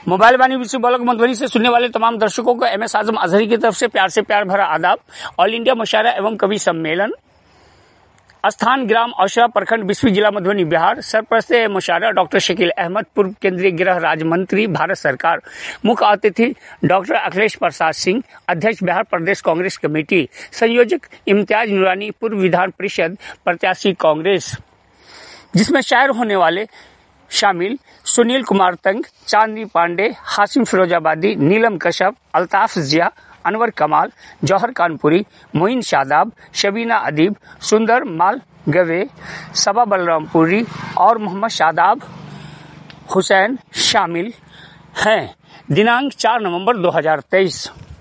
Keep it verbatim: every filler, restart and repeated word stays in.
Mobile वाणी विश्व blog Madhubani से सुनने वाले तमाम दर्शकों को एम एस आजम अजहरी की तरफ से प्यार से प्यार भरा आदाब। ऑल इंडिया मुशायरा एवं कवि सम्मेलन, स्थान ग्राम औशा, प्रखंड बिस्फी, जिला मधुबनी, बिहार। सरप्रस्त मुशायरा डॉक्टर शकील अहमद, पूर्व केंद्रीय गृह राज्य मंत्री, भारत सरकार। मुख्य अतिथि डॉक्टर अखिलेश प्रसाद सिंह, अध्यक्ष बिहार प्रदेश कांग्रेस कमेटी। संयोजक इम्तियाज नूरानी, पूर्व विधान परिषद प्रत्याशी कांग्रेस। जिसमें शायर होने वाले शामिल सुनील कुमार तंग, चांदनी पांडे, हासिम फिरोजाबादी, नीलम कश्यप, अल्ताफ जिया, अनवर कमाल, जौहर कानपुरी, मोइन शादाब, शबीना अदीब, सुंदर माल गवे, सबा बलरामपुरी और मोहम्मद शादाब हुसैन शामिल हैं। दिनांक चार नवंबर दो हज़ार तेईस।